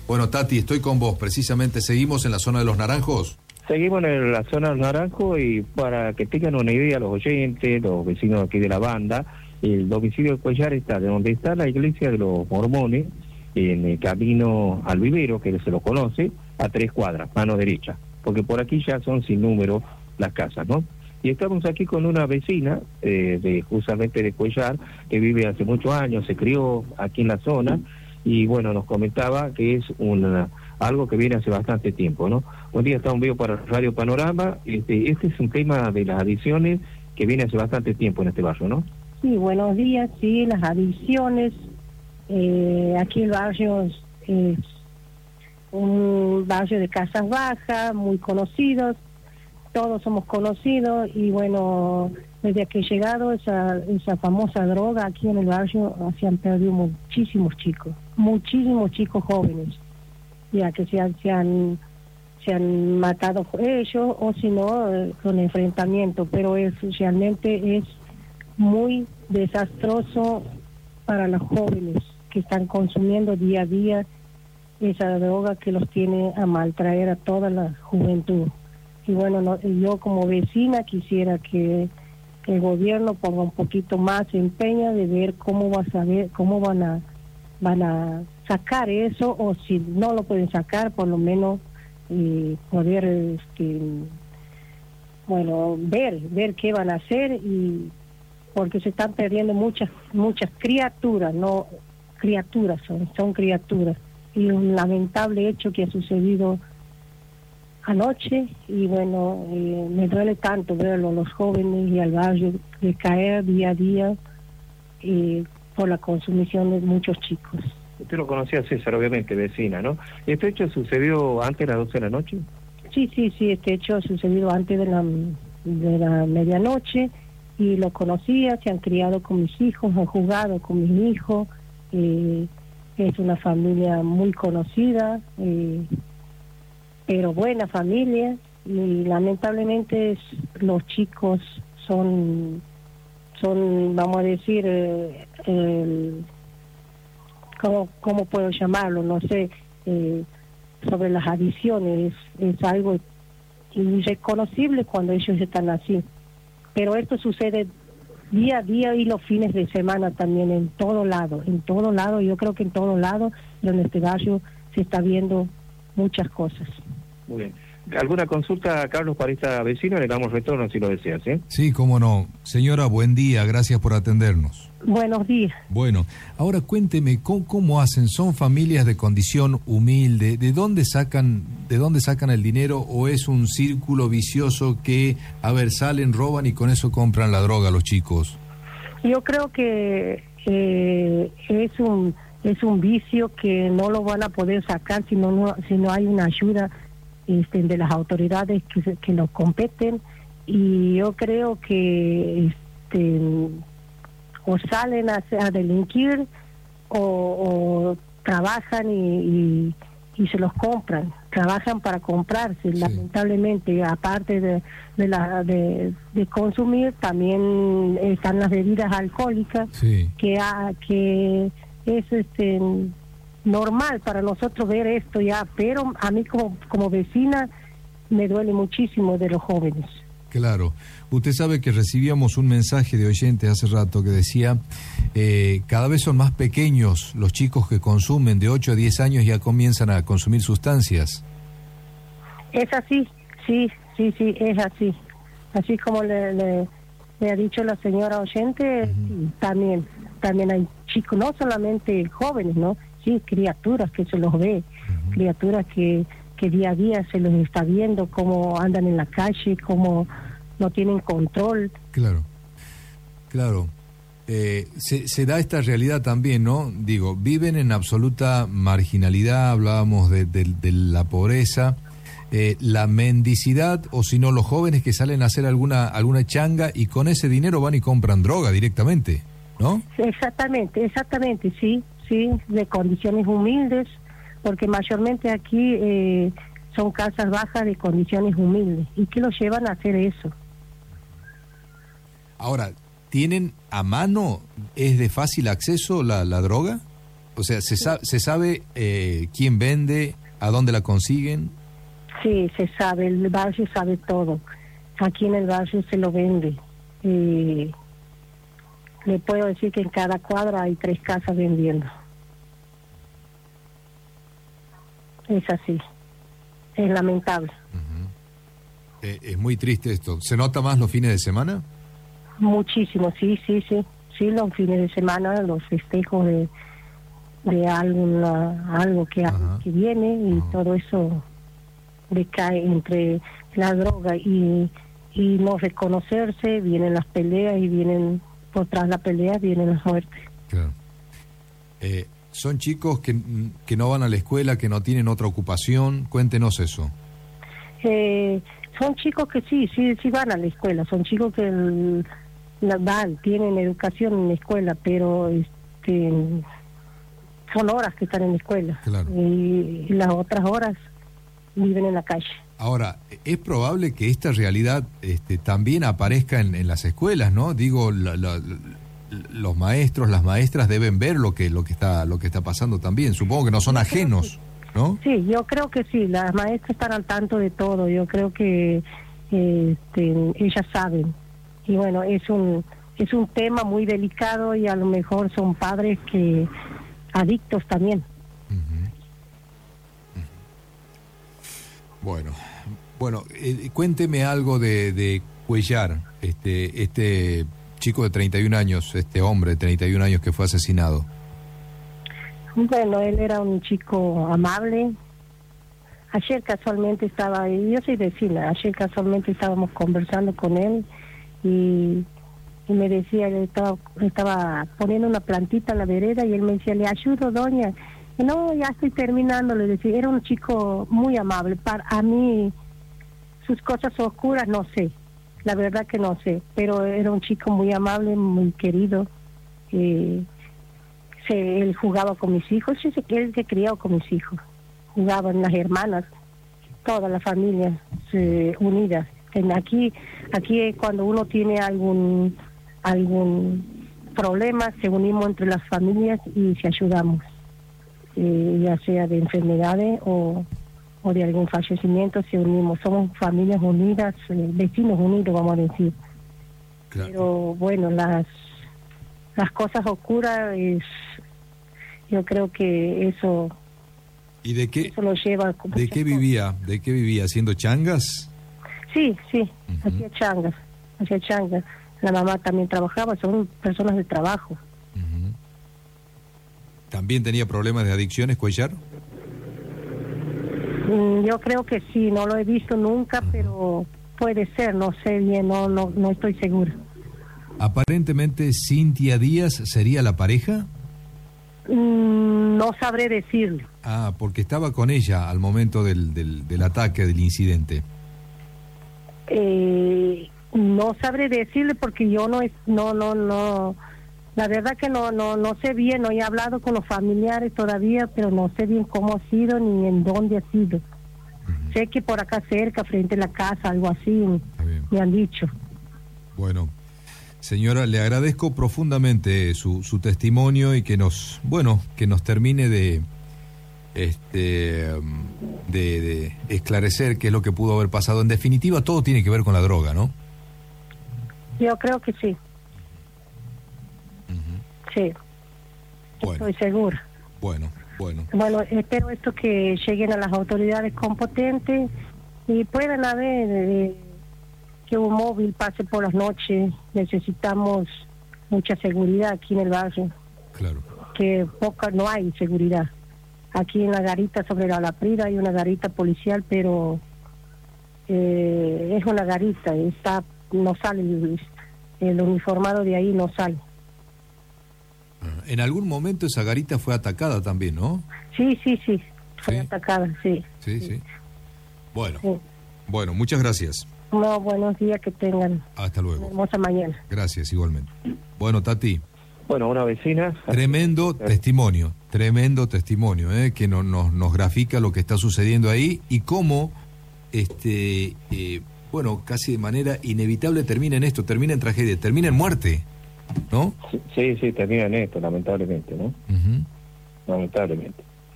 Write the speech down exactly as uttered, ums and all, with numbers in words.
Bueno, Tati, estoy con vos. Precisamente seguimos en la zona de Los Naranjos. Seguimos en la zona de Los Naranjos y para que tengan una idea los oyentes, los vecinos aquí de la banda, el domicilio de Cuellar está de donde está la iglesia de los mormones, en el camino al vivero, que se lo conoce, a tres cuadras, mano derecha, porque por aquí ya son sin número las casas, ¿no? Y estamos aquí con una vecina, eh, de justamente de Cuellar, que vive hace muchos años, se crió aquí en la zona, y bueno, nos comentaba que es una, algo que viene hace bastante tiempo, ¿no? Un día está un video para Radio Panorama, este, este es un tema de las adicciones que viene hace bastante tiempo en este barrio, ¿no? Sí, buenos días, sí, las adicciones, eh, aquí el barrio es, es un barrio de casas bajas, muy conocidos, todos somos conocidos y bueno, desde que ha llegado esa, esa famosa droga aquí en el barrio se han perdido muchísimos chicos, muchísimos chicos jóvenes, ya que se han, se han, se han matado ellos o si no eh, con enfrentamiento, pero es realmente es muy desastroso para los jóvenes que están consumiendo día a día esa droga que los tiene a maltraer a toda la juventud. Y bueno, no, yo como vecina quisiera que el gobierno ponga un poquito más empeño de ver cómo va a saber, cómo van a van a sacar eso, o si no lo pueden sacar, por lo menos eh, poder este, bueno, ver, ver qué van a hacer, y porque se están perdiendo muchas muchas criaturas, no criaturas son, son criaturas, y un lamentable hecho que ha sucedido anoche, y bueno, eh, me duele tanto verlo, los jóvenes y al barrio de caer día a día eh, por la consumición de muchos chicos. Usted lo conocía, César, obviamente, vecina, ¿no? ¿Este hecho sucedió antes de las doce de la noche? Sí, sí, sí, este hecho ha sucedido antes de la, de la medianoche, y lo conocía, se han criado con mis hijos, han jugado con mis hijos, eh, es una familia muy conocida, eh, pero buena familia, y lamentablemente es, los chicos son, son vamos a decir, eh, el, ¿cómo, ¿cómo puedo llamarlo? No sé, eh, sobre las adicciones, es, es algo irreconocible cuando ellos están así. Pero esto sucede día a día y los fines de semana también, en todo lado, en todo lado, yo creo que en todo lado, pero en este barrio se está viendo muchas cosas. Muy bien. ¿Alguna consulta, Carlos, para esta vecina? Le damos retorno si lo deseas, ¿eh? Sí, cómo no. Señora, buen día, gracias por atendernos. Buenos días. Bueno, ahora cuénteme, ¿cómo, cómo hacen? ¿Son familias de condición humilde? ¿De dónde sacan, de dónde sacan el dinero? ¿O es un círculo vicioso que, a ver, salen, roban y con eso compran la droga los chicos? Yo creo que eh, es un es un vicio que no lo van a poder sacar si no, no si no hay una ayuda este, de las autoridades que, que nos competen, y yo creo que este, o salen a, a delinquir o, o trabajan y, y, y se los compran, trabajan para comprarse, sí. Lamentablemente, aparte de de, la, de de consumir, también están las bebidas alcohólicas, sí. que a, que es este normal para nosotros ver esto ya, pero a mí como como vecina me duele muchísimo de los jóvenes. Claro. Usted sabe que recibíamos un mensaje de oyentes hace rato que decía, eh, cada vez son más pequeños los chicos que consumen, de ocho a diez años ya comienzan a consumir sustancias. Es así, sí, sí, sí, es así. Así como le, le, le ha dicho la señora oyente, uh-huh. también, también hay chicos, no solamente jóvenes, ¿no? Sí, criaturas que se los ve, uh-huh. criaturas que, que día a día se los está viendo, cómo andan en la calle, cómo no tienen control. Claro, claro. Eh, se, se da esta realidad también, ¿no? Digo, viven en absoluta marginalidad, hablábamos de, de, de la pobreza, eh, la mendicidad, o si no, los jóvenes que salen a hacer alguna, alguna changa y con ese dinero van y compran droga directamente, ¿no? Exactamente, exactamente, sí, sí, de condiciones humildes, porque mayormente aquí eh, son casas bajas de condiciones humildes, y que los llevan a hacer eso. Ahora, ¿tienen a mano, es de fácil acceso la, la droga? O sea, ¿se, sa ¿se sabe eh, quién vende, a dónde la consiguen? Sí, se sabe, el barrio sabe todo. Aquí en el barrio se lo vende. Eh, le puedo decir que en cada cuadra hay tres casas vendiendo. Es así. Es lamentable. Uh-huh. eh, es muy triste esto. ¿Se nota más los fines de semana? Muchísimo, sí, sí, sí. Sí, los fines de semana, los festejos de, de alguna, algo que, que viene y uh-huh. todo eso decae entre la droga y, y no reconocerse, vienen las peleas y vienen, por tras la pelea vienen las muertes. Claro. Eh, ¿Son chicos que, que no van a la escuela, que no tienen otra ocupación? Cuéntenos eso. Eh, son chicos que sí, sí, sí van a la escuela, son chicos que el, la, van, tienen educación en la escuela, pero este, son horas que están en la escuela. Claro. Y, y las otras horas viven en la calle. Ahora, es probable que esta realidad este, también aparezca en, en las escuelas, ¿no? Digo, la, la, los maestros, las maestras deben ver lo que lo que está lo que está pasando también. Supongo que no son ajenos, ¿no? Sí, yo creo que sí. Las maestras están al tanto de todo. Yo creo que este, ellas saben. Y bueno, es un es un tema muy delicado y a lo mejor son padres que adictos también. Bueno, bueno, eh, cuénteme algo de, de Cuellar, este, este chico de treinta y un años, este hombre de treinta y un años que fue asesinado. Bueno, él era un chico amable. Ayer casualmente estaba, yo soy vecina, ayer casualmente estábamos conversando con él y, y me decía, él estaba, estaba poniendo una plantita en la vereda y él me decía, le ayudo, doña. No, ya estoy terminando, le decía, era un chico muy amable. Para a mí, sus cosas oscuras no sé, la verdad que no sé, pero era un chico muy amable, muy querido. Eh, se, él jugaba con mis hijos, sí, él se crió con mis hijos, jugaban las hermanas, toda la familia eh, unidas. En aquí, aquí cuando uno tiene algún algún problema, se unimos entre las familias y se ayudamos. Eh, ya sea de enfermedades o, o de algún fallecimiento, se unimos, somos familias unidas, eh, vecinos unidos, vamos a decir. Claro. Pero bueno, las las cosas oscuras, es, yo creo que eso, ¿y de qué, eso lo lleva? ¿De qué vivía? ¿De qué vivía? ¿Haciendo changas? Sí, sí, uh-huh. hacía changas, hacía changas. La mamá también trabajaba, son personas de trabajo. Uh-huh. ¿También tenía problemas de adicciones, Cuellar? Mm, yo creo que sí, no lo he visto nunca, uh-huh. pero puede ser, no sé bien, no, no, no estoy segura. Aparentemente, ¿Cintia Díaz sería la pareja? Mm, no sabré decirlo. Ah, porque estaba con ella al momento del, del, del ataque, del incidente. Eh, no sabré decirle porque yo no, no, no, no... La verdad que no no no sé bien, no he hablado con los familiares todavía, pero no sé bien cómo ha sido ni en dónde ha sido. Uh-huh. Sé que por acá cerca, frente a la casa, algo así, me han dicho. Bueno, señora, le agradezco profundamente su, su testimonio y que nos, bueno, que nos termine de, este, de, de esclarecer qué es lo que pudo haber pasado. En definitiva, todo tiene que ver con la droga, ¿no? Yo creo que sí. Sí, bueno, estoy segura. Bueno, bueno. Bueno, espero esto que lleguen a las autoridades competentes y puedan haber eh, que un móvil pase por las noches. Necesitamos mucha seguridad aquí en el barrio. Claro. Que poca, no hay seguridad. Aquí en la garita sobre la Laprida hay una garita policial, pero eh, es una garita, está, no sale el, el uniformado de ahí, no sale. En algún momento esa garita fue atacada también, ¿no? Sí, sí, sí, fue ¿Sí? atacada, sí. Sí, sí. sí. Bueno, sí. bueno, muchas gracias. No, buenos días, que tengan. Hasta luego. Una hermosa mañana. Gracias, igualmente. Bueno, Tati. Bueno, una vecina. Tremendo testimonio, tremendo testimonio, ¿eh? Que no, nos, nos grafica lo que está sucediendo ahí y cómo, este, eh, bueno, casi de manera inevitable termina en esto, termina en tragedia, termina en muerte, ¿no? Sí, sí, termina en esto, lamentablemente, ¿no? Uh-huh. lamentablemente.